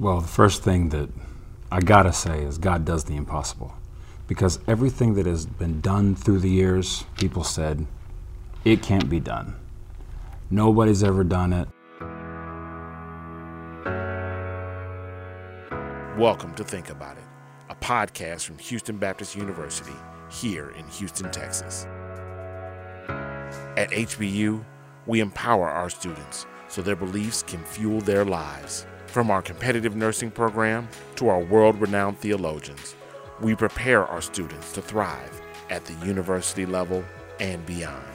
Well, the first thing that I gotta say is God does the impossible. Because everything that has been done through the years, people said, it can't be done. Nobody's ever done it. Welcome to Think About It, a podcast from Houston Baptist University here in Houston, Texas. At HBU, we empower our students so their beliefs can fuel their lives. From our competitive nursing program to our world-renowned theologians, we prepare our students to thrive at the university level and beyond.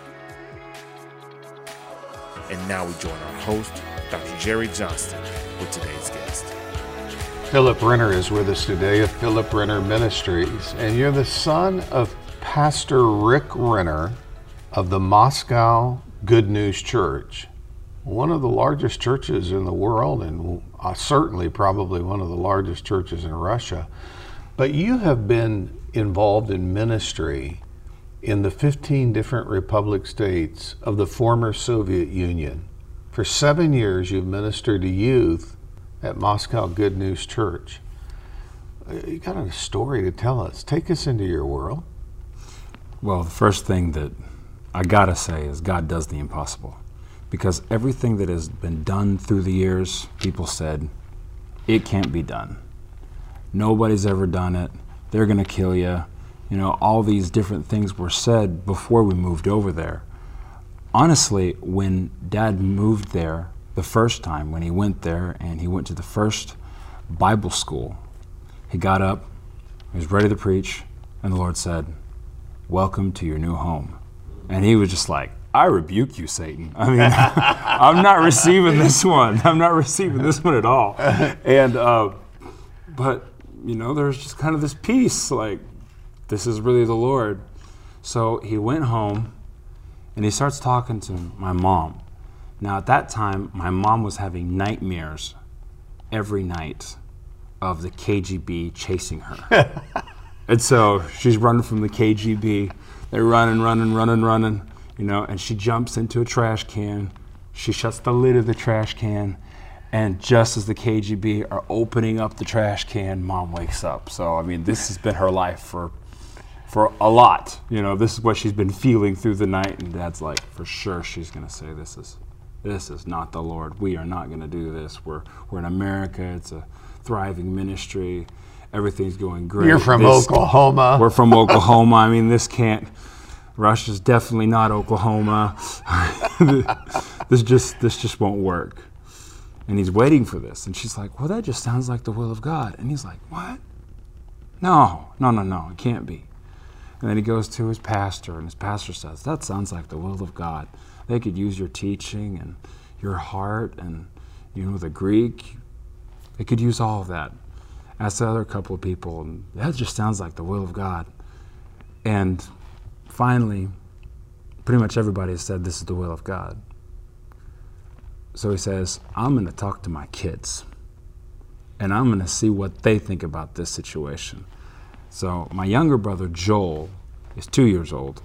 And now we join our host, Dr. Jerry Johnston, with today's guest. Philip Renner is with us today of Philip Renner Ministries, and you're the son of Pastor Rick Renner of the Moscow Good News Church, one of the largest churches in the world, and certainly probably one of the largest churches in Russia. But you have been involved in ministry in the 15 different republic states of the former Soviet Union. For 7 years, you've ministered to youth at Moscow Good News Church. You got a story to tell us. Take us into your world. Well, the first thing that I gotta say is God does the impossible. Because everything that has been done through the years, people said, it can't be done. Nobody's ever done it. They're gonna kill you. You know, all these different things were said before we moved over there. Honestly, when Dad moved there the first time, when he went there and he went to the first Bible school, he got up, he was ready to preach, and the Lord said, welcome to your new home. And he was just like, I rebuke you, Satan. I mean, I'm not receiving this one. I'm not receiving this one at all. And, but, you know, there's just kind of this peace, like, this is really the Lord. So he went home and he starts talking to my mom. Now at that time, my mom was having nightmares every night of the KGB chasing her. And so she's running from the KGB. They're running, you know, and she jumps into a trash can. She shuts the lid of the trash can. And just as the KGB are opening up the trash can, Mom wakes up. So, I mean, this has been her life for a lot. You know, this is what she's been feeling through the night. And Dad's like, for sure, she's going to say, this is not the Lord. We are not going to do this. We're in America. It's a thriving ministry. Everything's going great. You're from Oklahoma. We're from Oklahoma. I mean, Russia's definitely not Oklahoma. This just won't work. And he's waiting for this. And she's like, well, that just sounds like the will of God. And he's like, what? No, it can't be. And then he goes to his pastor, and his pastor says, that sounds like the will of God. They could use your teaching and your heart and, you know, the Greek. They could use all of that. Ask the other couple of people, and that just sounds like the will of God. And finally, pretty much everybody has said this is the will of God. So he says, I'm going to talk to my kids, and I'm going to see what they think about this situation. So my younger brother, Joel, is 2 years old.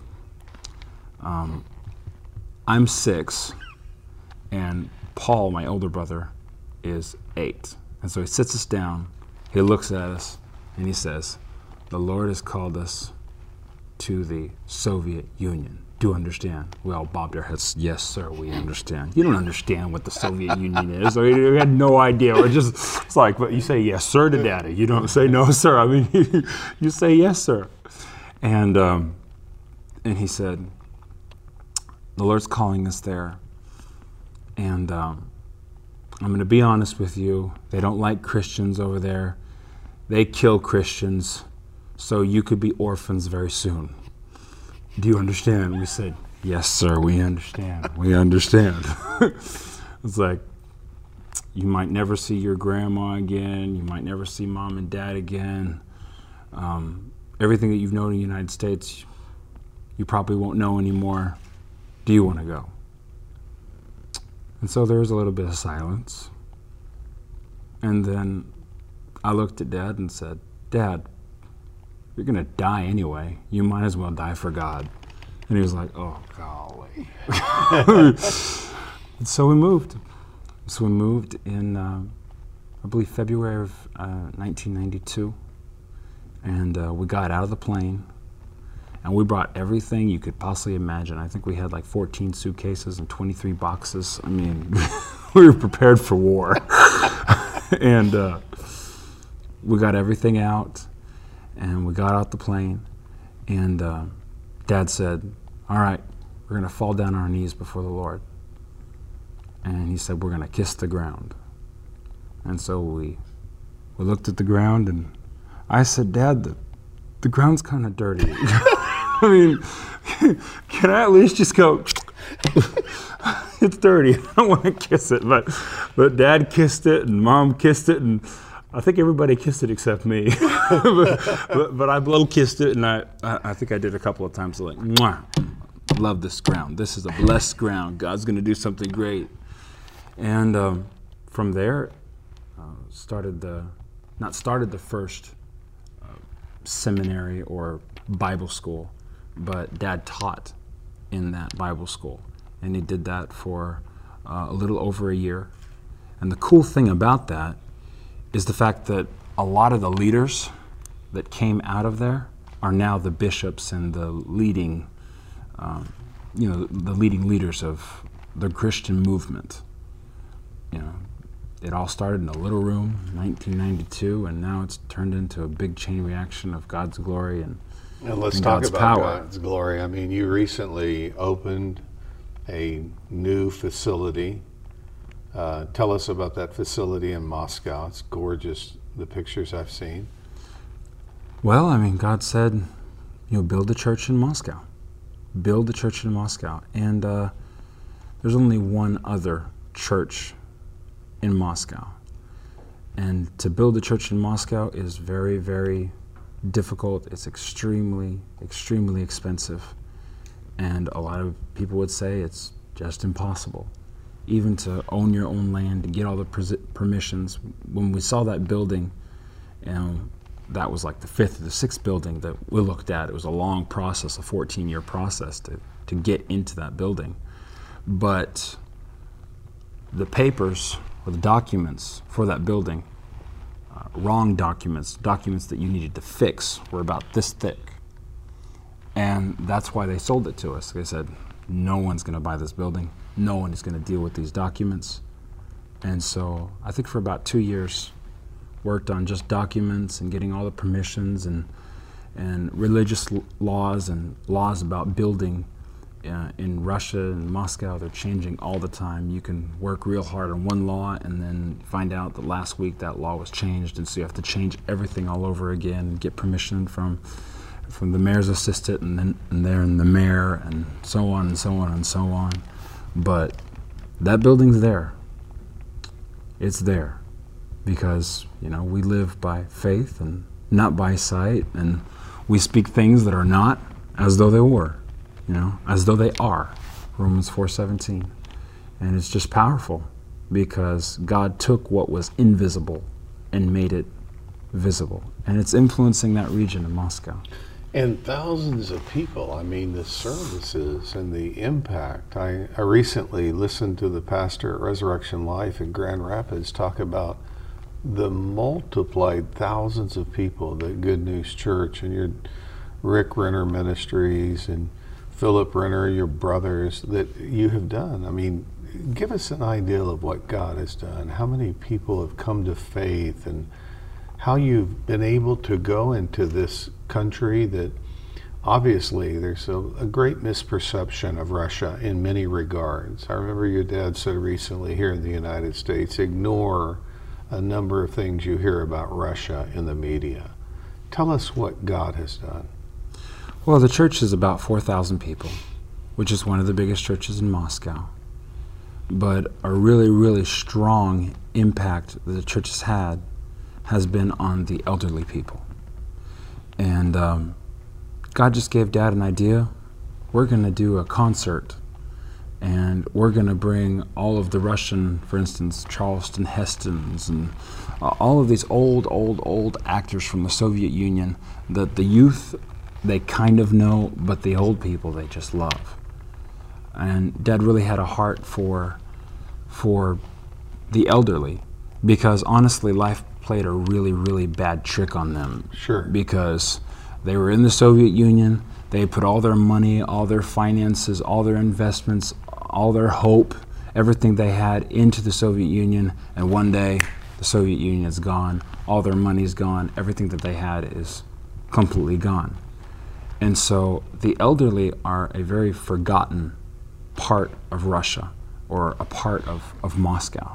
I'm 6, and Paul, my older brother, is 8. And so he sits us down, he looks at us, and he says, the Lord has called us to the Soviet Union. Do you understand? We all bobbed our heads. Yes, sir, we understand. You don't understand what the Soviet Union is. I mean, we had no idea. It's like, but you say yes, sir, to Daddy. You don't say no, sir. I mean, you say yes, sir. And he said, the Lord's calling us there. And I'm going to be honest with you. They don't like Christians over there. They kill Christians, so you could be orphans very soon. Do you understand? We said, yes, sir, we understand. We understand. It's like, you might never see your grandma again. You might never see Mom and Dad again. Everything that you've known in the United States, you probably won't know anymore. Do you want to go? And so there was a little bit of silence. And then I looked at Dad and said, Dad, you're going to die anyway. You might as well die for God. And he was like, oh, golly. And so we moved. So we moved in I believe February of 1992, and we got out of the plane, and we brought everything you could possibly imagine. I think we had like 14 suitcases and 23 boxes. I mean, we were prepared for war. And we got everything out, and we got out the plane, and Dad said, all right, we're going to fall down on our knees before the Lord. And he said, we're going to kiss the ground. And so we looked at the ground, and I said, Dad, the ground's kind of dirty. I mean, can I at least just go, it's dirty, I don't want to kiss it. But Dad kissed it, and Mom kissed it, and I think everybody kissed it except me. but I blow kissed it, and I think I did a couple of times, like, mwah, love this ground. This is a blessed ground. God's going to do something great. And from there, not started the first seminary or Bible school, but Dad taught in that Bible school, and he did that for a little over a year. And the cool thing about that is the fact that a lot of the leaders that came out of there are now the bishops and the leading, the leading leaders of the Christian movement. It all started in a little room in 1992, and now it's turned into a big chain reaction of God's glory and let's talk about power. God's glory. I mean, you recently opened a new facility. Tell us about that facility in Moscow. It's gorgeous, the pictures I've seen. Well, I mean, God said, build a church in Moscow. Build a church in Moscow. And there's only one other church in Moscow. And to build a church in Moscow is very, very difficult. It's extremely, extremely expensive. And a lot of people would say it's just impossible. Even to own your own land and get all the permissions. When we saw that building, that was like the 5th or the 6th building that we looked at. It was a long process, a 14-year process to get into that building. But the papers or the documents for that building, wrong documents that you needed to fix, were about this thick. And that's why they sold it to us. They said, no one's going to buy this building. No one is going to deal with these documents. And so I think for about 2 years, worked on just documents and getting all the permissions and religious laws and laws about building. In Russia and Moscow, they're changing all the time. You can work real hard on one law and then find out that last week that law was changed, and so you have to change everything all over again, get permission from the mayor's assistant and then the mayor, and so on and so on and so on. But that building's there. It's there because, we live by faith and not by sight, and we speak things that are not as though they were. As though they are, Romans 4:17. And it's just powerful because God took what was invisible and made it visible. And it's influencing that region in Moscow. And thousands of people, I mean, the services and the impact. I recently listened to the pastor at Resurrection Life in Grand Rapids talk about the multiplied thousands of people that Good News Church and your Rick Renner Ministries and Philip Renner, your brothers, that you have done. I mean, give us an idea of what God has done, how many people have come to faith, and how you've been able to go into this country that obviously there's a great misperception of Russia in many regards. I remember your dad said recently here in the United States, ignore a number of things you hear about Russia in the media. Tell us what God has done. Well, the church is about 4,000 people, which is one of the biggest churches in Moscow. But a really, really strong impact that the church has had has been on the elderly people. And God just gave Dad an idea. We're going to do a concert, and we're going to bring all of the Russian, for instance, Charleston Hestons, and all of these old actors from the Soviet Union that the youth, they kind of know, but the old people, they just love. And Dad really had a heart for the elderly. because honestly, life played a really, really bad trick on them. Sure. Because they were in the Soviet Union. They put all their money, all their finances, all their investments, all their hope, everything they had into the Soviet Union. And one day, the Soviet Union is gone. All their money's gone. Everything that they had is completely gone. And so the elderly are a very forgotten part of Russia, or a part of Moscow.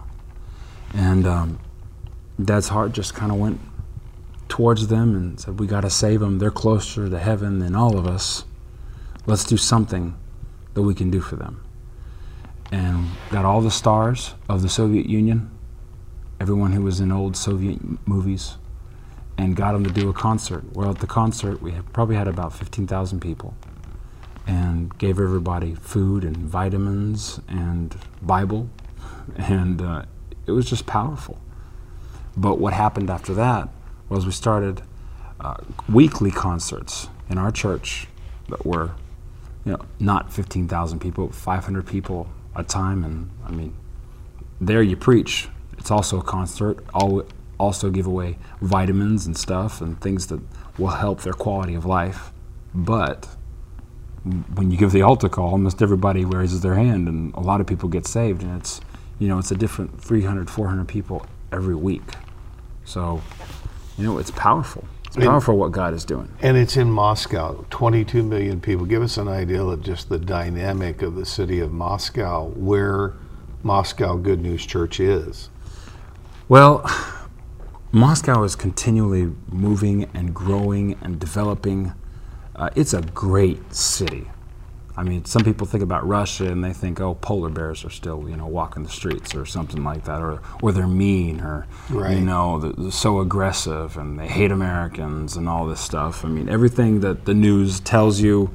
And Dad's heart just kind of went towards them and said, we got to save them. They're closer to heaven than all of us. Let's do something that we can do for them. And got all the stars of the Soviet Union, everyone who was in old Soviet movies, and got them to do a concert. Well, at the concert, we probably had about 15,000 people, and gave everybody food and vitamins and Bible, and it was just powerful. But what happened after that was we started weekly concerts in our church that were, not 15,000 people, 500 people a time. And I mean, there you preach. It's also a concert. Also give away vitamins and stuff and things that will help their quality of life. But when you give the altar call, almost everybody raises their hand, and a lot of people get saved. And it's, it's a different 300, 400 people every week. So, it's powerful. It's powerful what God is doing. And it's in Moscow, 22 million people. Give us an idea of just the dynamic of the city of Moscow, where Moscow Good News Church is. Well, Moscow is continually moving and growing and developing. It's a great city. I mean, some people think about Russia and they think, oh, polar bears are still, walking the streets or something like that, or they're mean, or, right. They're so aggressive and they hate Americans and all this stuff. I mean, everything that the news tells you,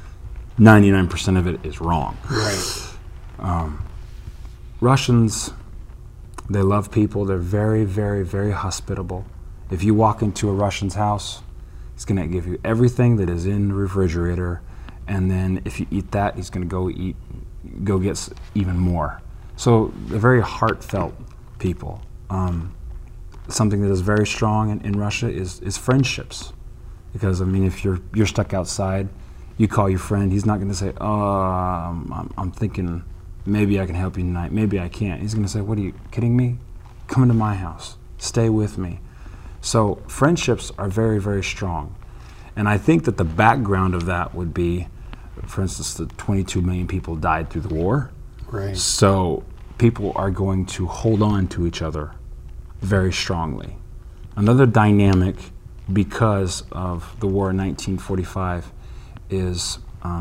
99% of it is wrong. Right. Russians, they love people. They're very, very, very hospitable. If you walk into a Russian's house, he's going to give you everything that is in the refrigerator. And then if you eat that, he's going to go get even more. So they're very heartfelt people. Something that is very strong in Russia is friendships. Because, I mean, if you're stuck outside, you call your friend, he's not going to say, I'm thinking maybe I can help you tonight, maybe I can't. He's going to say, what, are you kidding me? Come into my house. Stay with me. So friendships are very, very strong. And I think that the background of that would be, for instance, the 22 million people died through the war. Right. So people are going to hold on to each other very strongly. Another dynamic, because of the war in 1945, is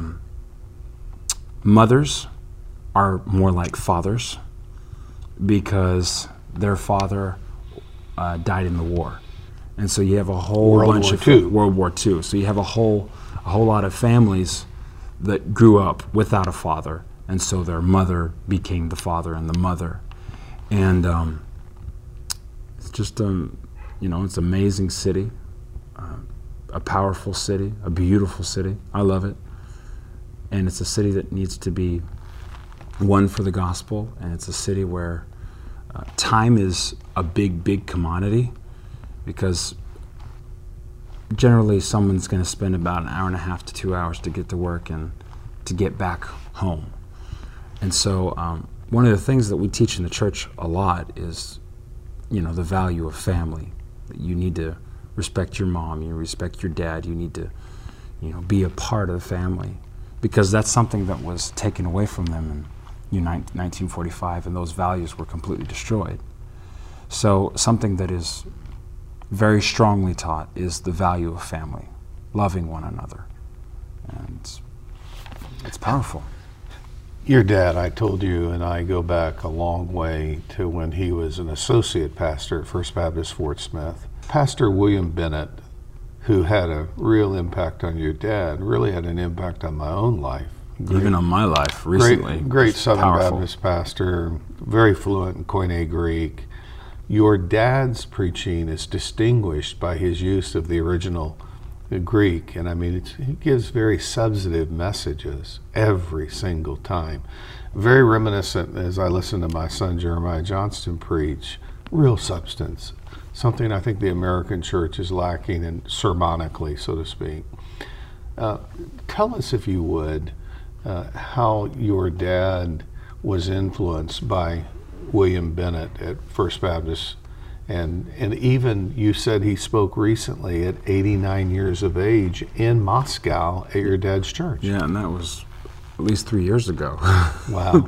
mothers are more like fathers because their father died in the war. And so you have a whole bunch of World War II. So you have a whole lot of families that grew up without a father, and so their mother became the father and the mother. And it's just it's an amazing city, a powerful city, a beautiful city. I love it. And it's a city that needs to be won for the gospel, and it's a city where time is a big, big commodity. Because generally someone's going to spend about an hour and a half to 2 hours to get to work and to get back home. And so one of the things that we teach in the church a lot is, the value of family. You need to respect your mom, you respect your dad, you need to, be a part of the family. Because that's something that was taken away from them in 1945, and those values were completely destroyed. So something that is very strongly taught is the value of family, loving one another. And it's powerful. Your dad, I told you, and I go back a long way to when he was an associate pastor at First Baptist Fort Smith. Pastor William Bennett, who had a real impact on your dad, really had an impact on my own life. Even on my life recently. Great Southern Baptist pastor, very fluent in Koine Greek. Your dad's preaching is distinguished by his use of the original Greek, and I mean, he gives very substantive messages every single time. Very reminiscent, as I listen to my son Jeremiah Johnston preach, real substance, something I think the American church is lacking in sermonically, so to speak. Tell us, if you would, how your dad was influenced by William Bennett at First Baptist, and even you said he spoke recently at 89 years of age in Moscow at your dad's church. Yeah, and that was at least 3 years ago. Wow.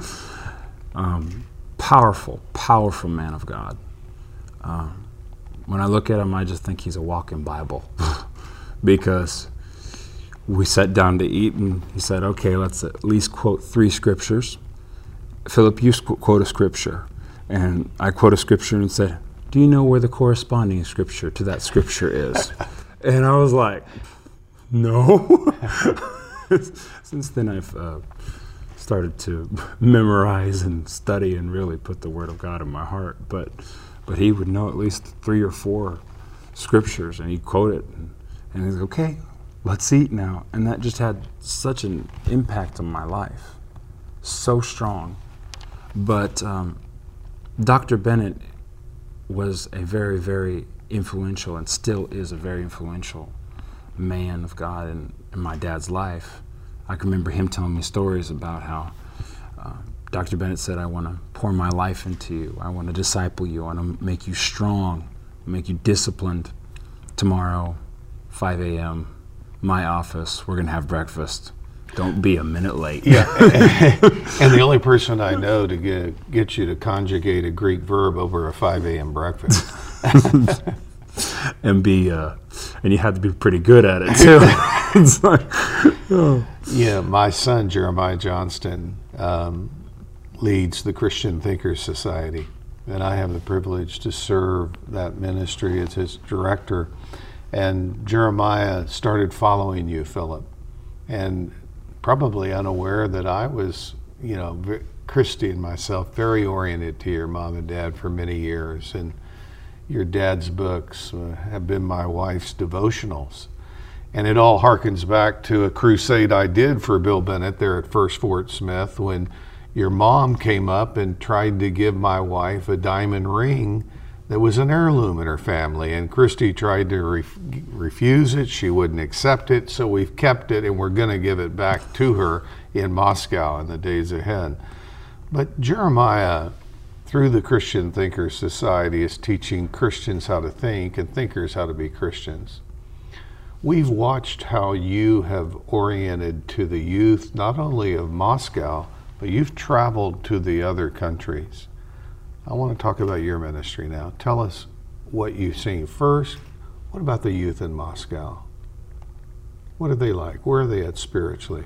Powerful man of God. When I look at him, I just think he's a walking Bible. Because we sat down to eat, and he said, okay, let's at least quote 3 scriptures. Philip, you quote a scripture. And I quote a scripture and said, do you know where the corresponding scripture to that scripture is? And I was like, no. Since then, I've started to memorize and study and really put the Word of God in my heart. But he would know at least 3 or 4 scriptures, and he'd quote it. And he's like, okay, let's eat now. And that just had such an impact on my life. So strong. But Dr. Bennett was a very, very influential, and still is a very influential man of God in my dad's life. I can remember him telling me stories about how Dr. Bennett said, I want to pour my life into you. I want to disciple you. I want to make you strong, make you disciplined. Tomorrow, 5 a.m., my office, we're going to have breakfast. Don't be a minute late. Yeah, and the only person I know to get you to conjugate a Greek verb over a 5 a.m. breakfast. And you had to be pretty good at it too. It's like, oh. Yeah, my son Jeremiah Johnston leads the Christian Thinkers Society, and I have the privilege to serve that ministry as his director. And Jeremiah started following you, Philip, and probably unaware that I was, Christy and myself, very oriented to your mom and dad for many years. And your dad's books have been my wife's devotionals. And it all harkens back to a crusade I did for Bill Bennett there at First Fort Smith, when your mom came up and tried to give my wife a diamond ring that was an heirloom in her family. And Christy tried to refuse it. She wouldn't accept it. So we've kept it, and we're going to give it back to her in Moscow in the days ahead. But Jeremiah, through the Christian Thinkers Society, is teaching Christians how to think and thinkers how to be Christians. We've watched how you have oriented to the youth, not only of Moscow, but you've traveled to the other countries. I want to talk about your ministry now. Tell us what you've seen. First, what about the youth in Moscow? What are they like? Where are they at spiritually?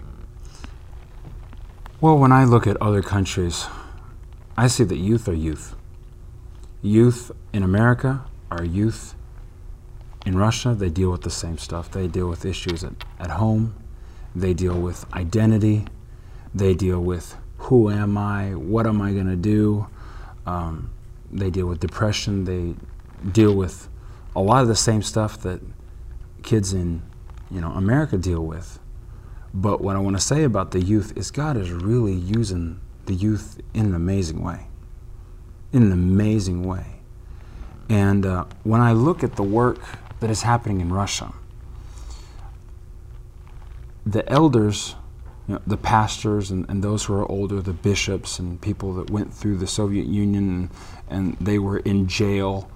Well, when I look at other countries, I see that youth are youth. Youth in America are youth. In Russia, they deal with the same stuff. They deal with issues at home. They deal with identity. They deal with who am I? What am I going to do? They deal with depression. They deal with a lot of the same stuff that kids in America deal with. But what I want to say about the youth is God is really using the youth in an amazing way. In an amazing way. And when I look at the work that is happening in Russia, the elders, the pastors and those who are older, the bishops and people that went through the Soviet Union and they were in jail,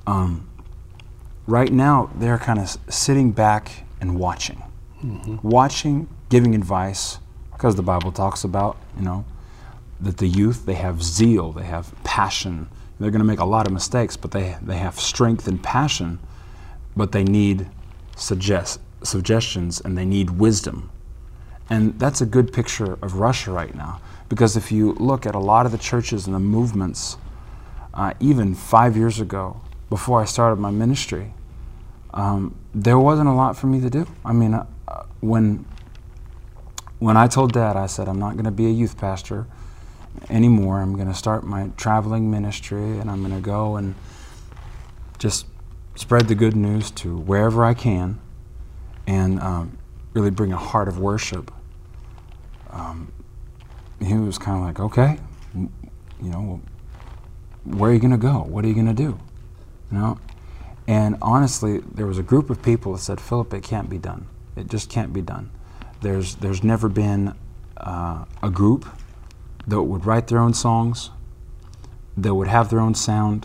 right now they're kind of sitting back and watching. Mm-hmm. Watching, giving advice, because the Bible talks about, that the youth, they have zeal, they have passion. They're going to make a lot of mistakes, but they have strength and passion, but they need suggestions and they need wisdom. And that's a good picture of Russia right now, because if you look at a lot of the churches and the movements, even 5 years ago, before I started my ministry, there wasn't a lot for me to do. I mean, when I told Dad, I said, I'm not going to be a youth pastor anymore. I'm going to start my traveling ministry, and I'm going to go and just spread the good news to wherever I can, and really bring a heart of worship. He was kind of like, okay, where are you going to go? What are you going to do? You know? And honestly, there was a group of people that said, Philip, it can't be done. It just can't be done. There's never been a group that would write their own songs, that would have their own sound,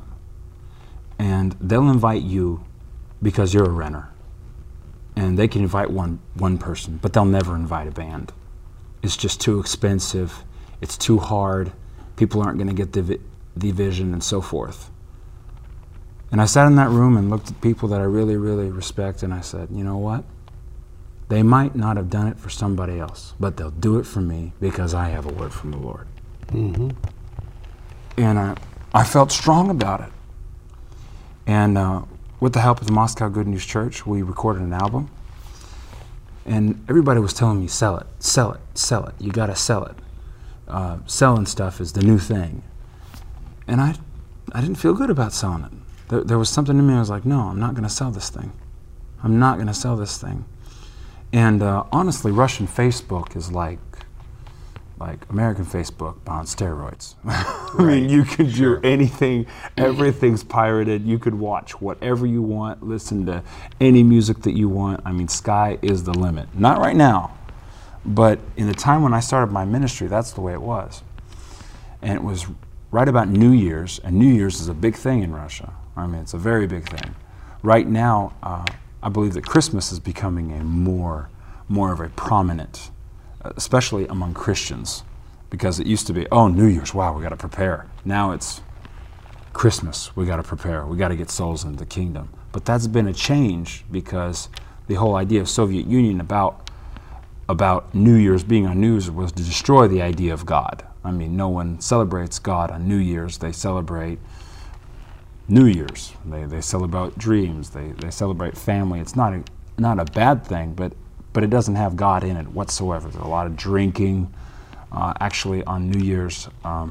and they'll invite you because you're a Renner. And they can invite one person, but they'll never invite a band. It's just too expensive. It's too hard. People aren't going to get the vision and so forth. And I sat in that room and looked at people that I really, really respect, and I said, you know what? They might not have done it for somebody else, but they'll do it for me because I have a word from the Lord. Mm-hmm. And I felt strong about it. And with the help of the Moscow Good News Church, we recorded an album. And everybody was telling me, sell it, sell it, sell it. You got to sell it. Selling stuff is the new thing. And I didn't feel good about selling it. There was something in me, I was like, no, I'm not going to sell this thing. I'm not going to sell this thing. And honestly, Russian Facebook is like American Facebook but on steroids. I mean, you can do anything. Everything's pirated. You could watch whatever you want, listen to any music that you want. I mean, sky is the limit. Not right now, but in the time when I started my ministry, that's the way it was. And it was right about New Year's, and New Year's is a big thing in Russia. I mean, it's a very big thing. Right now, I believe that Christmas is becoming a more of a prominent, especially among Christians, because it used to be, oh, New Year's, wow, we got to prepare. Now it's Christmas, we got to prepare. We got to get souls into the kingdom. But that's been a change because the whole idea of Soviet Union about New Year's being on New Year's was to destroy the idea of God. I mean, no one celebrates God on New Year's. They celebrate New Year's. They celebrate dreams. They celebrate family. It's not a bad thing, but it doesn't have God in it whatsoever. There's a lot of drinking. Actually, on New Year's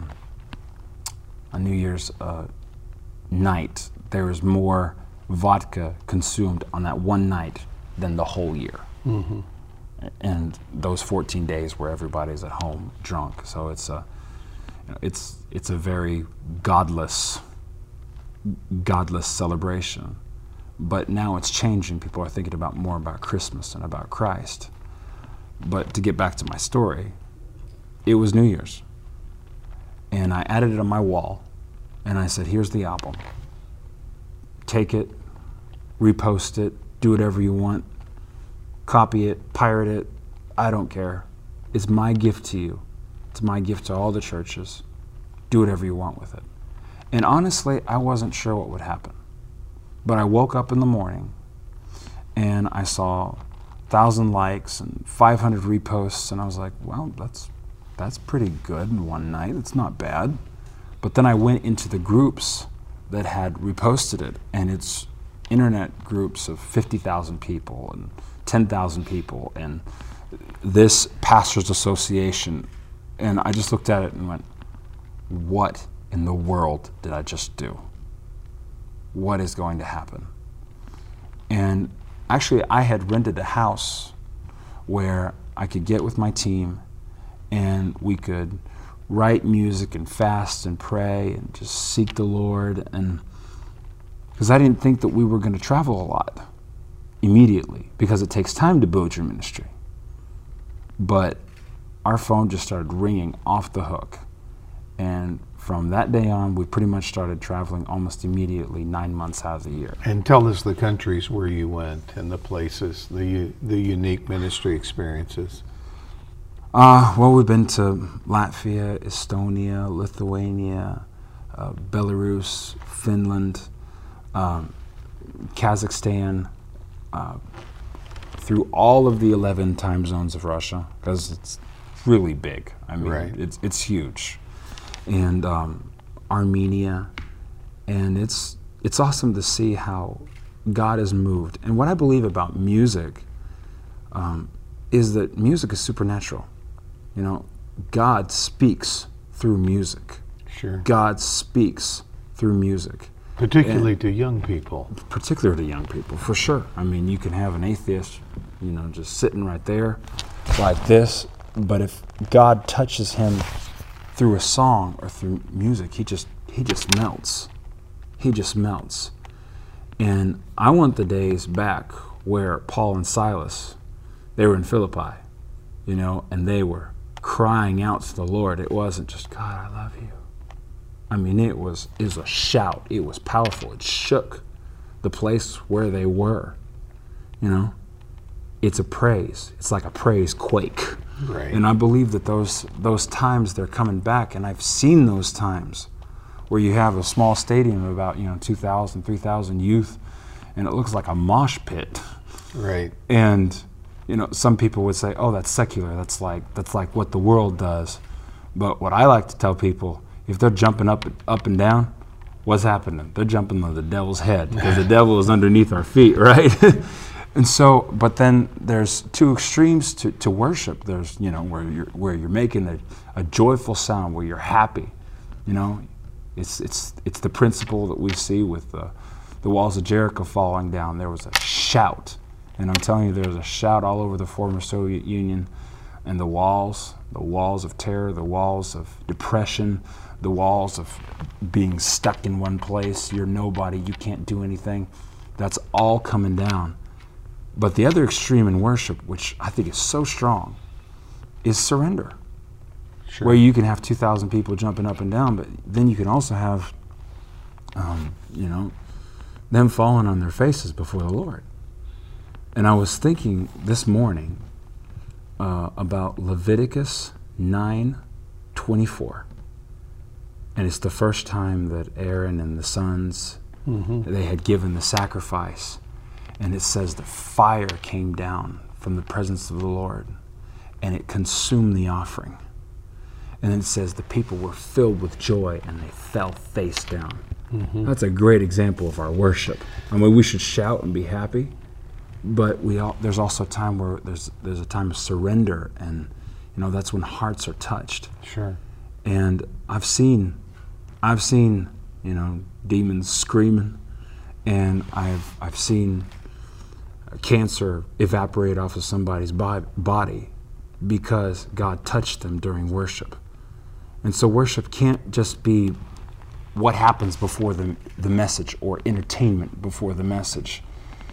night, there is more vodka consumed on that one night than the whole year. Mm-hmm. And those 14 days where everybody's at home drunk. So it's a very godless celebration. But now it's changing. People are thinking more about Christmas and about Christ. But to get back to my story, it was New Year's. And I added it on my wall, and I said, here's the album. Take it, repost it, do whatever you want, copy it, pirate it, I don't care. It's my gift to you. It's my gift to all the churches. Do whatever you want with it. And honestly, I wasn't sure what would happen. But I woke up in the morning and I saw 1,000 likes and 500 reposts, and I was like, well, that's pretty good in one night. It's not bad. But then I went into the groups that had reposted it, and it's internet groups of 50,000 people and 10,000 people and this pastors association. And I just looked at it and went, what in the world did I just do? What is going to happen? And actually, I had rented a house where I could get with my team and we could write music and fast and pray and just seek the Lord. And because I didn't think that we were going to travel a lot immediately, because it takes time to build your ministry. But our phone just started ringing off the hook. And from that day on, we pretty much started traveling almost immediately 9 months out of the year. And tell us the countries where you went and the places, the unique ministry experiences. Well, we've been to Latvia, Estonia, Lithuania, Belarus, Finland, Kazakhstan, through all of the 11 time zones of Russia, because it's really big. I mean, right. It's huge. And Armenia, and it's awesome to see how God has moved. And what I believe about music is that music is supernatural. You know, God speaks through music. Sure. God speaks through music. Particularly to young people. Particularly to young people, for sure. I mean, you can have an atheist, you know, just sitting right there like this, but if God touches him through a song or through music, he just melts. He just melts. And I want the days back where Paul and Silas, they were in Philippi, and they were crying out to the Lord. It wasn't just, God, I love you. I mean, it was a shout. It was powerful. It shook the place where they were. It's a praise. It's like a praise quake. Right. And I believe that those times, they're coming back. And I've seen those times where you have a small stadium of about 2,000, 3,000 youth, and it looks like a mosh pit. Right. And some people would say, "Oh, that's secular. That's like what the world does." But what I like to tell people, if they're jumping up and down, what's happening? They're jumping on the devil's head, because the devil is underneath our feet, right? And so, but then there's two extremes to worship. There's where you're making a joyful sound, where you're happy. It's the principle that we see with the walls of Jericho falling down. There was a shout, and I'm telling you, there was a shout all over the former Soviet Union, and the walls of terror, the walls of depression, the walls of being stuck in one place. You're nobody. You can't do anything. That's all coming down. But the other extreme in worship, which I think is so strong, is surrender. Sure. Where you can have 2,000 people jumping up and down, but then you can also have, them falling on their faces before the Lord. And I was thinking this morning about Leviticus 9:24. And it's the first time that Aaron and the sons, they had given the sacrifice. And it says the fire came down from the presence of the Lord, and it consumed the offering. And then it says the people were filled with joy, and they fell face down. That's a great example of our worship. I mean, we should shout and be happy, but there's also a time where there's a time of surrender, and that's when hearts are touched. Sure. And I've seen demons screaming, and I've seen cancer evaporate off of somebody's body because God touched them during worship. And so worship can't just be what happens before the message, or entertainment before the message.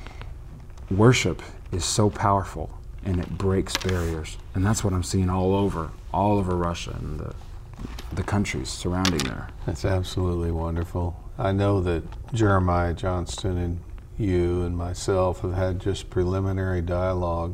Worship is so powerful, and it breaks barriers. And that's what I'm seeing all over Russia and the countries surrounding there. That's absolutely wonderful. I know that Jeremiah Johnston and you and myself have had just preliminary dialogue.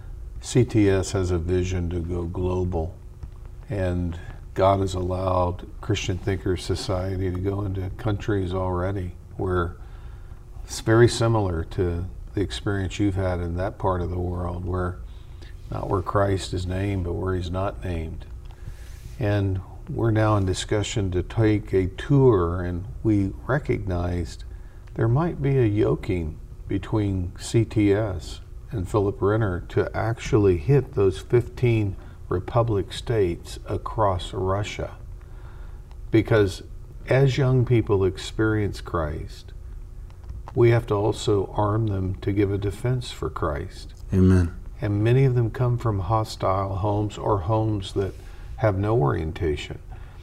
CTS has a vision to go global, and God has allowed Christian Thinkers Society to go into countries already where it's very similar to the experience you've had in that part of the world, where not where Christ is named, but where he's not named. And we're now in discussion to take a tour, and we recognized there might be a yoking between CTS and Philip Renner to actually hit those 15 republic states across Russia. Because as young people experience Christ, we have to also arm them to give a defense for Christ. Amen. And many of them come from hostile homes, or homes that have no orientation.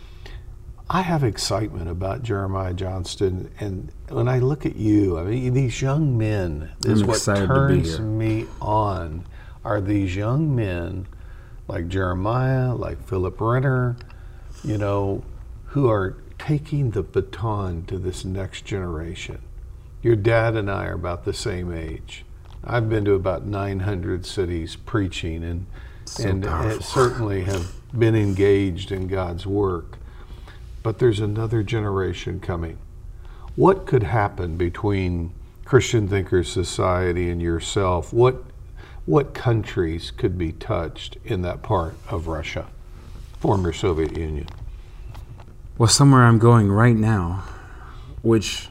I have excitement about Jeremiah Johnston, and when I look at you, I mean, these young men, this is what turns me on, are these young men like Jeremiah, like Philip Renner, who are taking the baton to this next generation. Your dad and I are about the same age. I've been to about 900 cities preaching, and certainly have been engaged in God's work. But there's another generation coming. What could happen between Christian Thinkers Society and yourself? What countries could be touched in that part of Russia, former Soviet Union? Well, somewhere I'm going right now, which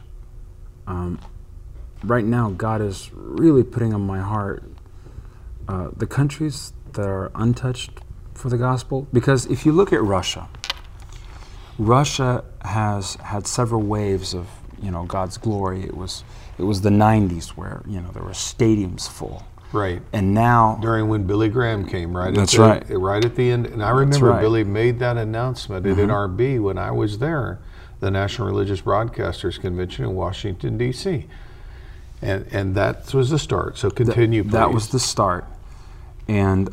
right now God is really putting on my heart the countries that are untouched for the gospel. Because if you look at Russia has had several waves of God's glory. It was the 90s where there were stadiums full. Right. And now during when Billy Graham came, right? That's right. Right at the end. And I remember Billy made that announcement at NRB when I was there, the National Religious Broadcasters Convention in Washington, D.C. And that was the start. So continue, please. That was the start. And,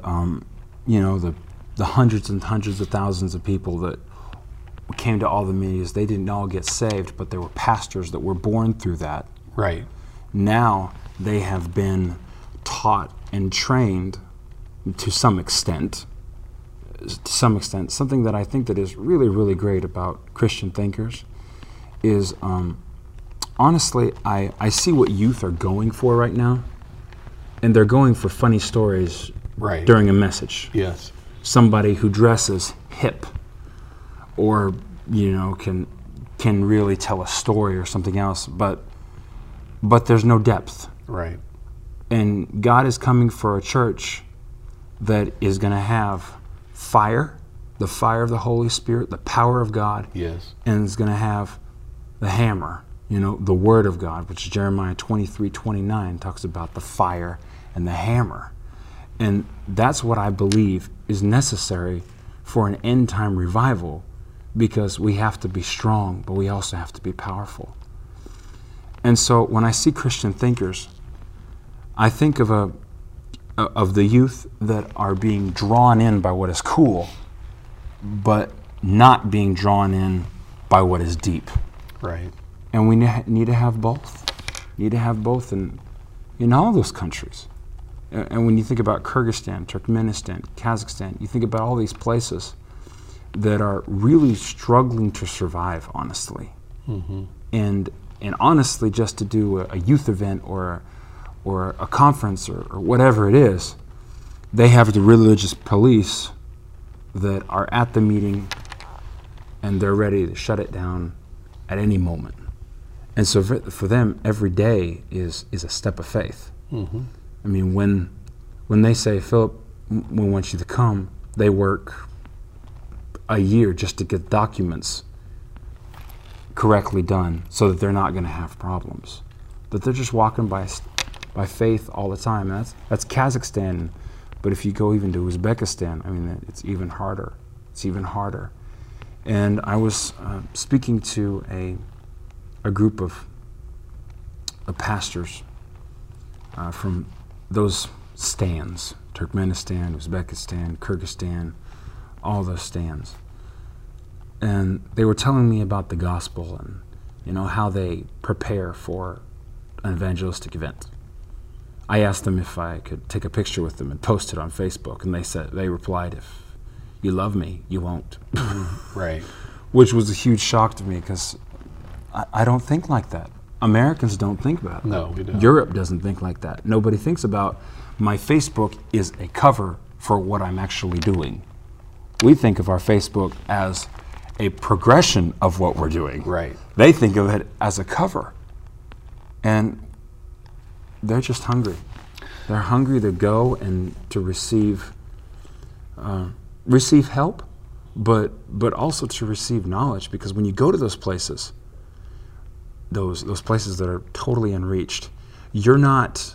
the hundreds and hundreds of thousands of people that came to all the meetings, they didn't all get saved, but there were pastors that were born through that. Right. Now they have been taught and trained to some extent. Something that I think that is really, really great about Christian thinkers is, honestly, I see what youth are going for right now, and they're going for funny stories during a message. Yes. Somebody who dresses hip or, can really tell a story or something else, but there's no depth. Right. And God is coming for a church that is going to have fire, the fire of the Holy Spirit, the power of God. Yes. And it's going to have the hammer, the Word of God, which Jeremiah 23:29 talks about the fire and the hammer. And that's what I believe is necessary for an end-time revival, because we have to be strong, but we also have to be powerful. And so when I see Christian thinkers, I think of the youth that are being drawn in by what is cool, but not being drawn in by what is deep. Right. And we need to have both. Need to have both in all those countries. And when you think about Kyrgyzstan, Turkmenistan, Kazakhstan, you think about all these places that are really struggling to survive, honestly. Mm-hmm. And honestly, just to do a youth event or a conference or whatever it is, they have the religious police that are at the meeting and they're ready to shut it down at any moment. And so for them, every day is a step of faith. Mm-hmm. I mean, when they say, Philip, we want you to come, they work a year just to get documents correctly done so that they're not going to have problems. That they're just walking by faith all the time. And that's Kazakhstan. But if you go even to Uzbekistan, I mean, it's even harder. It's even harder. And I was speaking to a group of pastors from those stands, Turkmenistan, Uzbekistan, Kyrgyzstan, all those stands. And they were telling me about the gospel and, how they prepare for an evangelistic event. I asked them if I could take a picture with them and post it on Facebook, and they replied, if you love me, you won't. Right. Which was a huge shock to me, because I don't think like that. Americans don't think about it. No, we don't. Europe doesn't think like that. Nobody thinks about my Facebook is a cover for what I'm actually doing. We think of our Facebook as a progression of what we're doing. Right. They think of it as a cover. And they're just hungry. They're hungry to go and to receive help, but also to receive knowledge. Because when you go to those places, those places that are totally unreached, you're not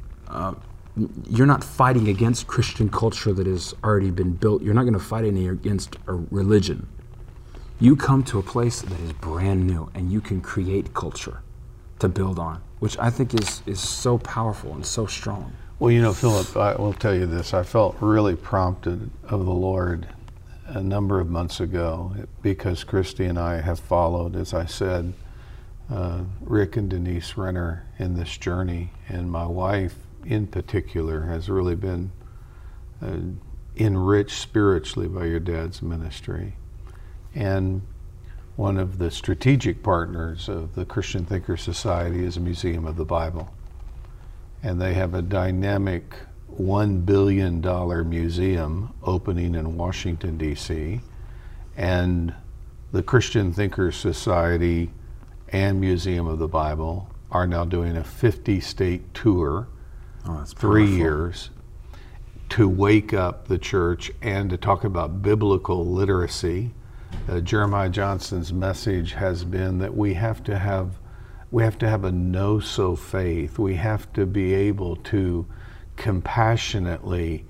fighting against Christian culture that has already been built. You're not going to fight any against a religion. You come to a place that is brand new, and you can create culture to build on, which I think is so powerful and so strong. Well, Philip, I will tell you this. I felt really prompted of the Lord a number of months ago, because Christy and I have followed, as I said, Rick and Denise Renner in this journey, and my wife in particular has really been enriched spiritually by your dad's ministry. And one of the strategic partners of the Christian Thinker Society is a Museum of the Bible. And they have a dynamic $1 billion museum opening in Washington, D.C. And the Christian Thinker Society and Museum of the Bible are now doing a 50-state tour, 3 years, to wake up the church and to talk about biblical literacy. Jeremiah Johnson's message has been that we have to have a know-so faith. We have to be able to compassionately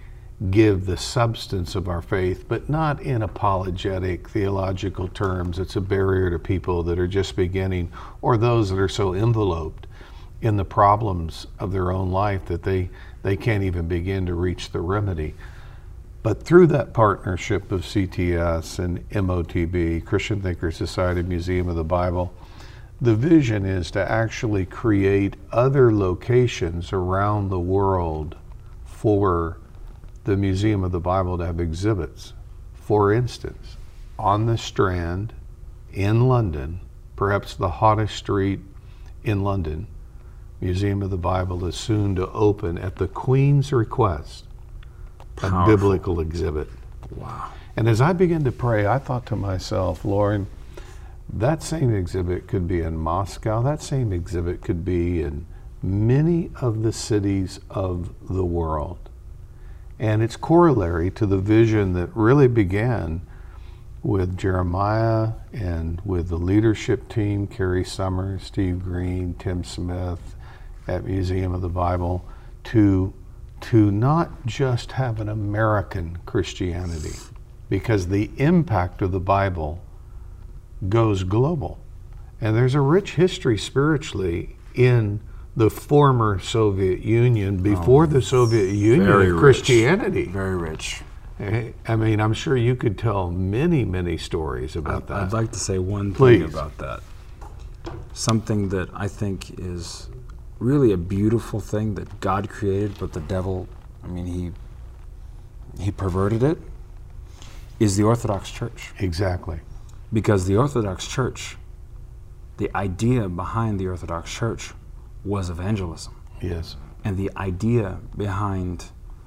give the substance of our faith, but not in apologetic theological terms. It's a barrier to people that are just beginning, or those that are so enveloped in the problems of their own life that they can't even begin to reach the remedy. But through that partnership of CTS and MOTB, Christian Thinkers Society Museum of the Bible, the vision is to actually create other locations around the world for the Museum of the Bible to have exhibits. For instance, on the Strand in London, perhaps the hottest street in London, Museum of the Bible is soon to open at the Queen's request, a biblical exhibit. Wow. And as I began to pray, I thought to myself, Lord, that same exhibit could be in Moscow, that same exhibit could be in many of the cities of the world. And it's corollary to the vision that really began with Jeremiah and with the leadership team, Carrie Summers, Steve Green, Tim Smith at Museum of the Bible, to not just have an American Christianity, because the impact of the Bible goes global. And there's a rich history spiritually in the former Soviet Union, before the Soviet Union, of Christianity. Very rich. I mean, I'm sure you could tell many, many stories about that. I'd like to say one Please. thing about that. Something that I think is really a beautiful thing that God created, but the devil, I mean, he perverted it, is the Orthodox Church. Exactly. Because the Orthodox Church, the idea behind the Orthodox Church was evangelism. Yes. And the idea behind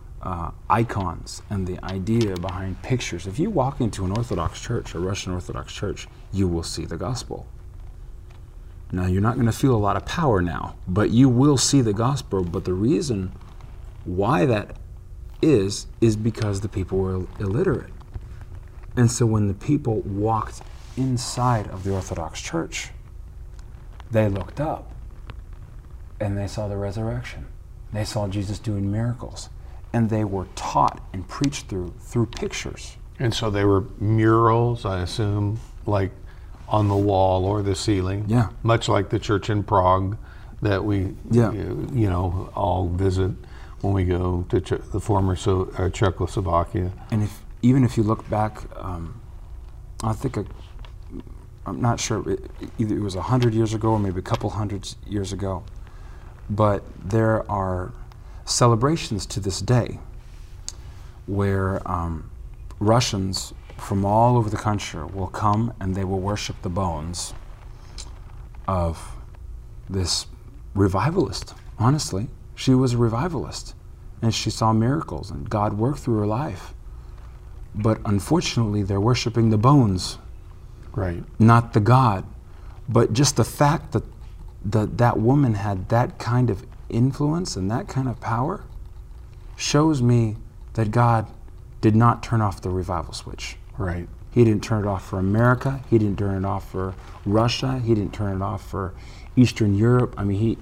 icons and the idea behind pictures. If you walk into an Orthodox church, a Russian Orthodox church, you will see the gospel. Now, you're not going to feel a lot of power now, but you will see the gospel. But the reason why that is because the people were illiterate. And so when the people walked inside of the Orthodox Church, they looked up and they saw the resurrection. They saw Jesus doing miracles. And they were taught and preached through pictures. And so they were murals, I assume, like on the wall or the ceiling. Yeah. Much like the church in Prague that we, all visit when we go to the former Czechoslovakia. And even if you look back, I think I'm not sure, either it was 100 years ago or maybe a couple hundred years ago, but there are celebrations to this day where Russians from all over the country will come and they will worship the bones of this revivalist. Honestly, she was a revivalist and she saw miracles and God worked through her life. But unfortunately, they're worshiping the bones, right? Not the God. But just the fact that that woman had that kind of influence and that kind of power shows me that God did not turn off the revival switch. Right. He didn't turn it off for America. He didn't turn it off for Russia. He didn't turn it off for Eastern Europe. I mean,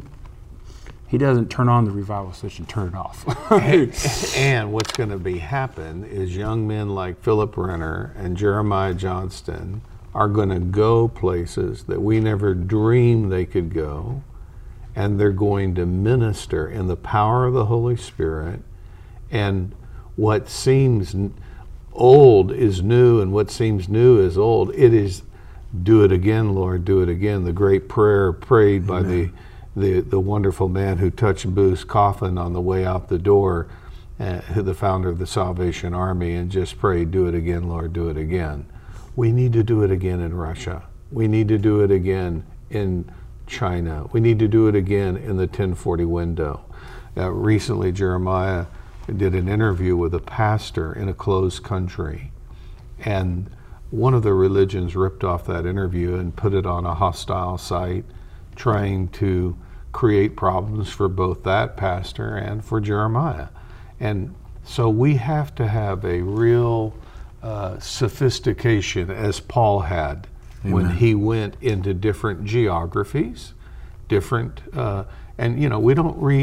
he doesn't turn on the revival switch and turn it off. And what's going to happen is young men like Philip Renner and Jeremiah Johnston are going to go places that we never dreamed they could go, and they're going to minister in the power of the Holy Spirit, and what seems old is new, and what seems new is old. It is, do it again, Lord, do it again. The great prayer prayed Amen. By the wonderful man who touched Booth's coffin on the way out the door, the founder of the Salvation Army, and just prayed, do it again, Lord, do it again. We need to do it again in Russia. We need to do it again in China. We need to do it again in the 1040 window. Recently, Jeremiah did an interview with a pastor in a closed country, and one of the religions ripped off that interview and put it on a hostile site, trying to create problems for both that pastor and for Jeremiah. And so we have to have a real sophistication, as Paul had Amen. When he went into different geographies, different, and we don't read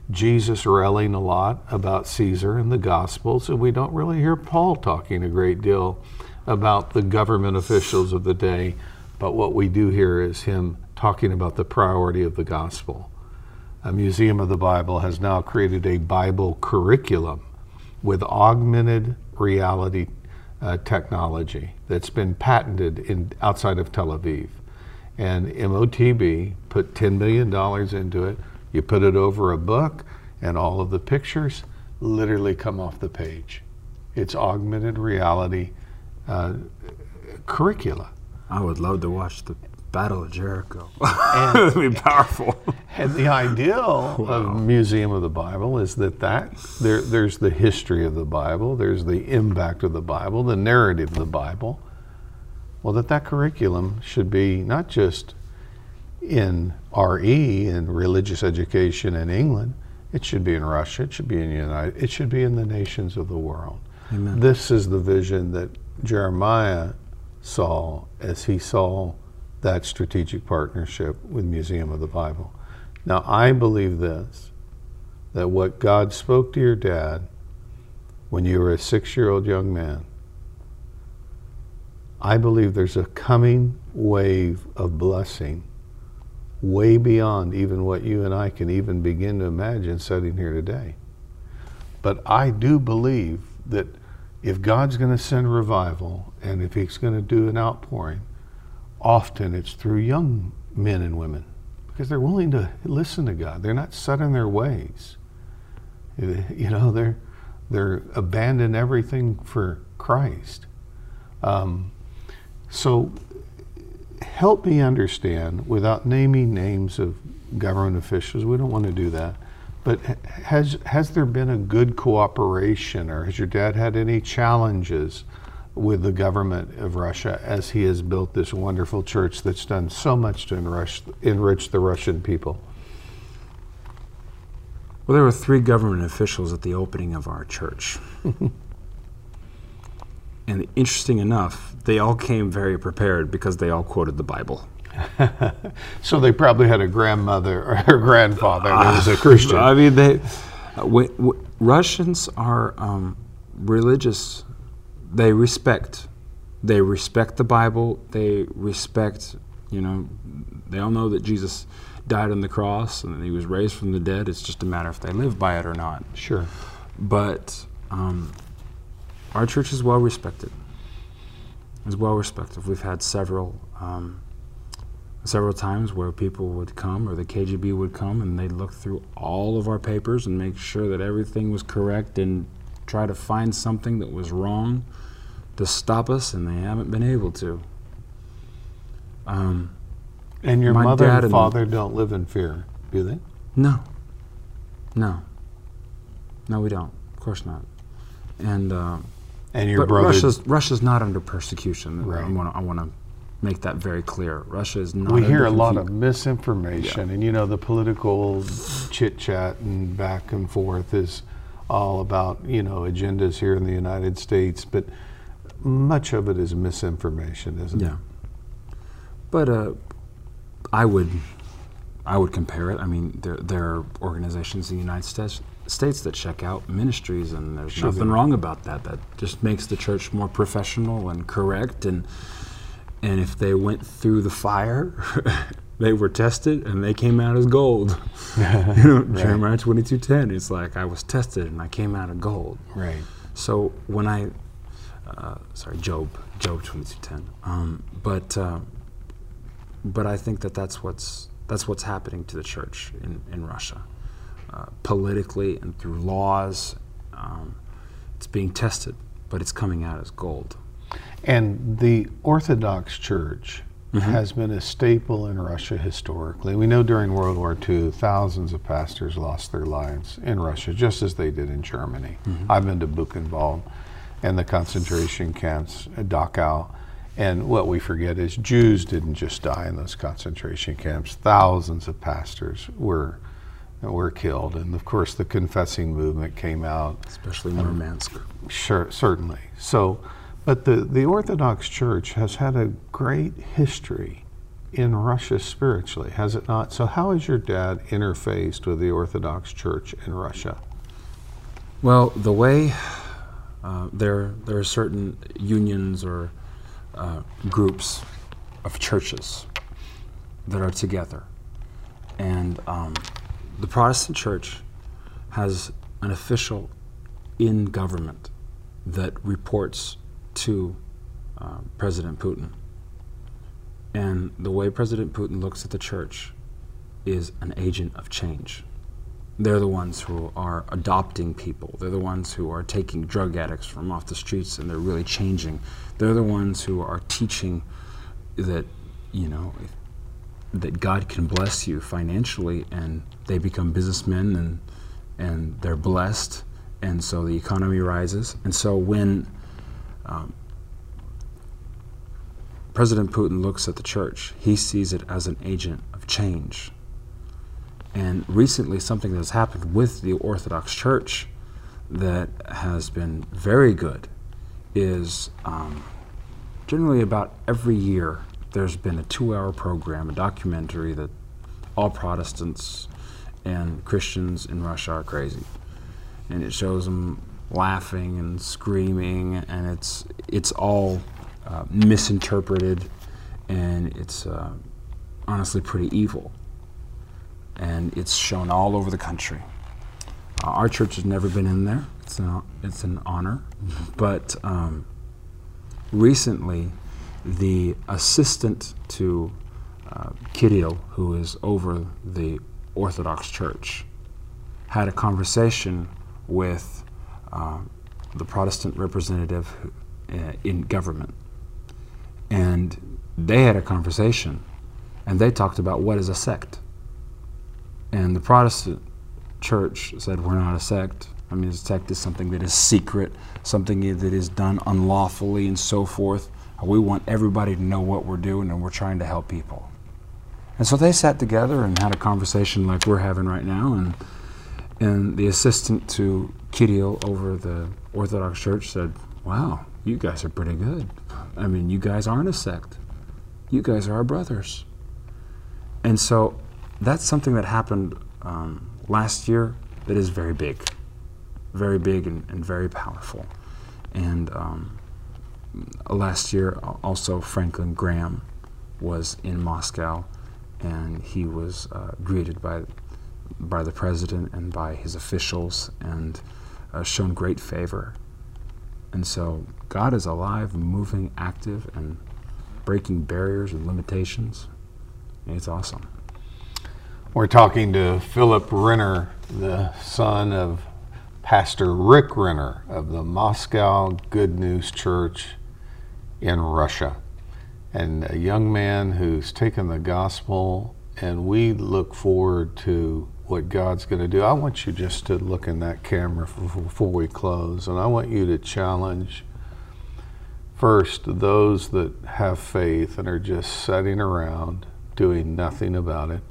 Jesus railing a lot about Caesar in the Gospels, and we don't really hear Paul talking a great deal about the government officials of the day. But what we do hear is him talking about the priority of the gospel. A Museum of the Bible has now created a Bible curriculum with augmented reality technology that's been patented outside of Tel Aviv. And MOTB put $10 million into it. You put it over a book, and all of the pictures literally come off the page. It's augmented reality curricula. I would love to watch the Battle of Jericho. It would be powerful. And the ideal of Museum of the Bible is that there's the history of the Bible, there's the impact of the Bible, the narrative of the Bible. Well, that curriculum should be not just in RE, in religious education in England, it should be in Russia, it should be in it should be in the nations of the world. Amen. This is the vision that Jeremiah saw as he saw that strategic partnership with Museum of the Bible. Now, I believe this, that what God spoke to your dad when you were a 6-year-old young man, I believe there's a coming wave of blessing way beyond even what you and I can even begin to imagine sitting here today. But I do believe that if God's going to send revival and if he's going to do an outpouring, often it's through young men and women because they're willing to listen to God. They're not set in their ways. You know, they're abandoned everything for Christ. So help me understand, without naming names of government officials, we don't want to do that, but has there been a good cooperation, or has your dad had any challenges with the government of Russia as he has built this wonderful church that's done so much to enrich the Russian people? Well, there were 3 government officials at the opening of our church. And interesting enough, they all came very prepared because they all quoted the Bible. So they probably had a grandmother or a grandfather that was a Christian. I mean, Russians are religious. They respect the Bible. They respect, they all know that Jesus died on the cross and that he was raised from the dead. It's just a matter if they live by it or not. Sure. But our church is well respected. It's well respected. We've had several times where people would come, or the KGB would come, and they'd look through all of our papers and make sure that everything was correct and try to find something that was wrong to stop us, and they haven't been able to. And your mother and father don't live in fear, do they? No, we don't. Of course not. And your brother. Russia's not under persecution. Right. I want to make that very clear. Russia is not. We hear a lot of misinformation, and the political chit chat and back and forth is all about agendas here in the United States, but much of it is misinformation, isn't it? Yeah. But I would compare it. I mean, there are organizations in the United States that check out ministries, and there's nothing wrong about that. That just makes the church more professional and correct. And if they went through the fire, they were tested and they came out as gold. Right. Jeremiah 22:10. It's like, I was tested and I came out of gold. Right. So when Job 22:10. But I think that's what's happening to the church in Russia. Politically and through laws, it's being tested, but it's coming out as gold. And the Orthodox Church has been a staple in Russia historically. We know during World War II, thousands of pastors lost their lives in Russia, just as they did in Germany. I've been to Buchenwald and the concentration camps at Dachau. And what we forget is Jews didn't just die in those concentration camps. Thousands of pastors were killed. And of course, the confessing movement came out. Especially Murmansk. Sure, certainly. So, but the Orthodox Church has had a great history in Russia spiritually, has it not? So how has your dad interfaced with the Orthodox Church in Russia? Well, the way there are certain unions or groups of churches that are together. And the Protestant Church has an official in government that reports to President Putin. And the way President Putin looks at the church is an agent of change. They're the ones who are adopting people. They're the ones who are taking drug addicts from off the streets and they're really changing. They're the ones who are teaching that, that God can bless you financially, and they become businessmen and they're blessed, and so the economy rises. And so when President Putin looks at the church, he sees it as an agent of change. And recently, something that has happened with the Orthodox Church that has been very good is generally about every year there's been a 2-hour program, a documentary that all Protestants and Christians in Russia are crazy. And it shows them laughing and screaming, and it's all misinterpreted, and it's honestly pretty evil. And it's shown all over the country. Our church has never been in there. It's an honor. But recently, the assistant to Kirill, who is over the Orthodox Church, had a conversation with the Protestant representative in government. And they had a conversation, and they talked about what is a sect. And the Protestant Church said, we're not a sect. I mean, a sect is something that is secret, something that is done unlawfully and so forth. We want everybody to know what we're doing, and we're trying to help people. And so they sat together and had a conversation like we're having right now, and the assistant to Kirill over the Orthodox Church said, wow, you guys are pretty good. I mean, you guys aren't a sect. You guys are our brothers. And so that's something that happened last year that is very big and very powerful. And last year also Franklin Graham was in Moscow, and he was greeted by the president and by his officials and shown great favor. And so God is alive, moving, active, and breaking barriers and limitations. It's awesome. We're talking to Philip Renner, the son of Pastor Rick Renner of the Moscow Good News Church in Russia, and a young man who's taken the gospel, and we look forward to what God's going to do. I want you just to look in that camera before we close, and I want you to challenge first those that have faith and are just sitting around doing nothing about it.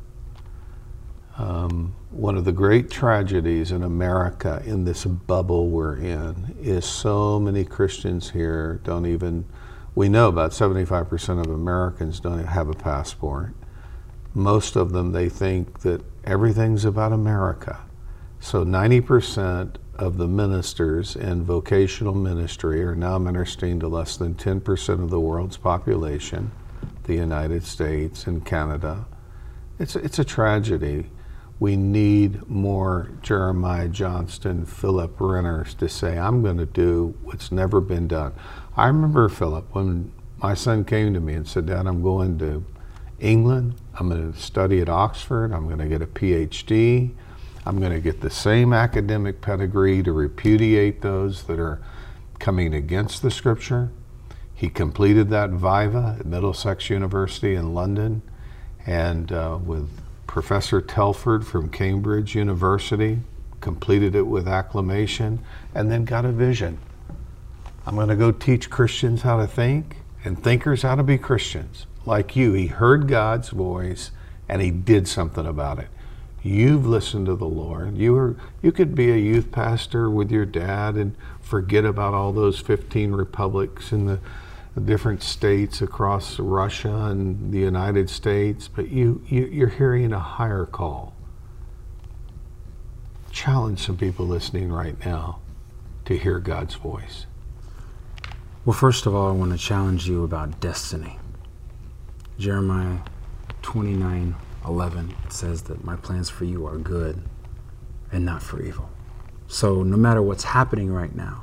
One of the great tragedies in America, in this bubble we're in, is so many Christians here we know about 75% of Americans don't even have a passport. Most of them, they think that everything's about America. So 90% of the ministers in vocational ministry are now ministering to less than 10% of the world's population, the United States and Canada. It's a tragedy. We need more Jeremiah Johnston, Philip Renners to say, I'm going to do what's never been done. I remember, Philip, when my son came to me and said, Dad, I'm going to England. I'm going to study at Oxford. I'm going to get a PhD. I'm going to get the same academic pedigree to repudiate those that are coming against the Scripture. He completed that Viva at Middlesex University in London, and with Professor Telford from Cambridge University, completed it with acclamation, and then got a vision. I'm going to go teach Christians how to think and thinkers how to be Christians. Like you, he heard God's voice and he did something about it. You've listened to the Lord. You could be a youth pastor with your dad and forget about all those 15 republics in different states across Russia and the United States, but you're hearing a higher call. Challenge some people listening right now to hear God's voice. Well, first of all, I want to challenge you about destiny. Jeremiah 29:11 says that my plans for you are good and not for evil. So no matter what's happening right now,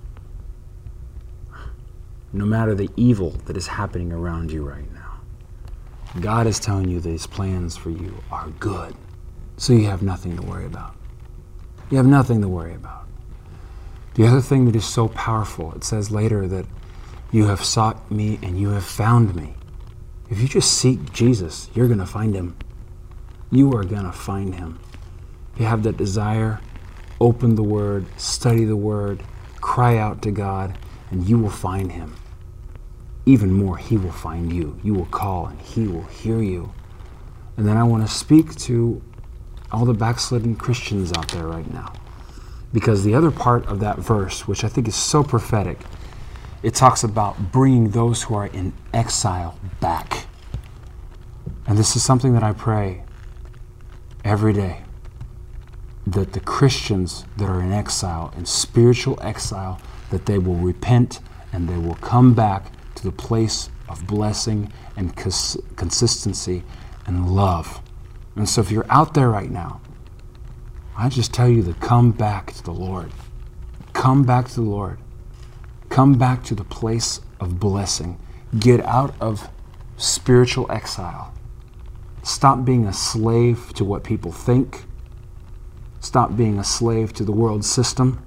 no matter the evil that is happening around you right now, God is telling you that his plans for you are good. So you have nothing to worry about. You have nothing to worry about. The other thing that is so powerful, it says later that you have sought me and you have found me. If you just seek Jesus, you're going to find him. You are going to find him. If you have that desire, open the Word, study the Word, cry out to God, and you will find him. Even more, he will find you. You will call and he will hear you. And then I want to speak to all the backslidden Christians out there right now. Because the other part of that verse, which I think is so prophetic, it talks about bringing those who are in exile back. And this is something that I pray every day, that the Christians that are in exile, in spiritual exile, that they will repent and they will come back to the place of blessing and consistency and love. And so if you're out there right now, I just tell you to come back to the Lord. Come back to the Lord. Come back to the place of blessing. Get out of spiritual exile. Stop being a slave to what people think. Stop being a slave to the world system.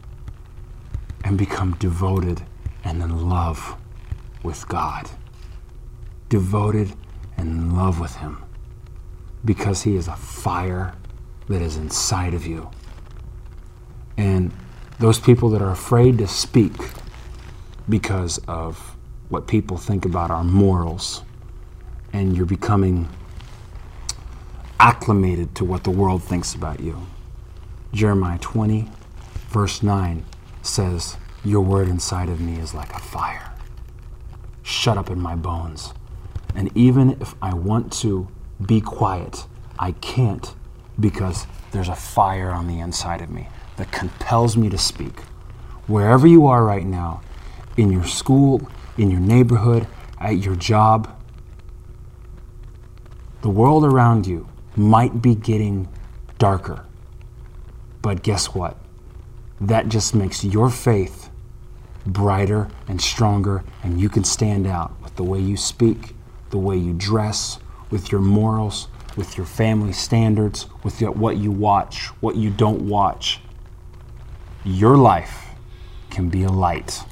And become devoted and in love with God. Devoted and in love with him. Because he is a fire that is inside of you. And those people that are afraid to speak because of what people think about our morals, and you're becoming acclimated to what the world thinks about you. Jeremiah 20, verse 9 says, your word inside of me is like a fire, shut up in my bones. And even if I want to be quiet, I can't, because there's a fire on the inside of me that compels me to speak. Wherever you are right now, in your school, in your neighborhood, at your job, the world around you might be getting darker. But guess what? That just makes your faith brighter and stronger, and you can stand out with the way you speak, the way you dress, with your morals, with your family standards, with what you watch, what you don't watch. Your life can be a light.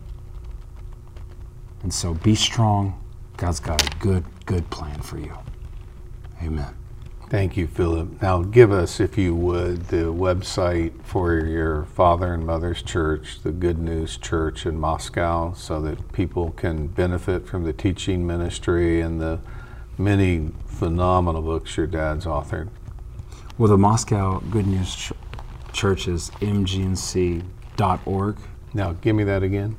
And so be strong. God's got a good plan for you. Amen. Thank you, Philip. Now give us, if you would, the website for your father and mother's church, the Good News Church in Moscow, so that people can benefit from the teaching ministry and the many phenomenal books your dad's authored. Well, the Moscow Good News Church is mgnc.org. Now, give me that again.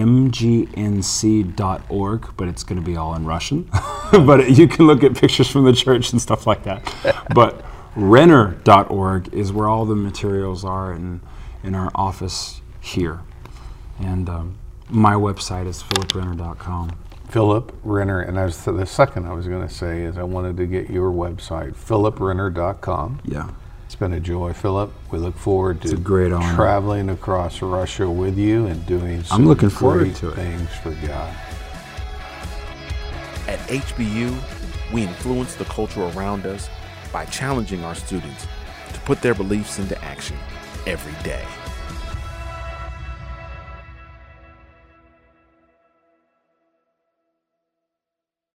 mgnc.org, but it's going to be all in Russian. But you can look at pictures from the church and stuff like that. But Renner.org is where all the materials are in our office here. And my website is philiprenner.com. Philip Renner, and the second I was going to say is I wanted to get your website, philiprenner.com. Yeah. It's been a joy, Philip. We look forward to great honor. Traveling across Russia with you and doing some I'm looking forward great to it. things for God. At HBU, we influence the culture around us by challenging our students to put their beliefs into action every day.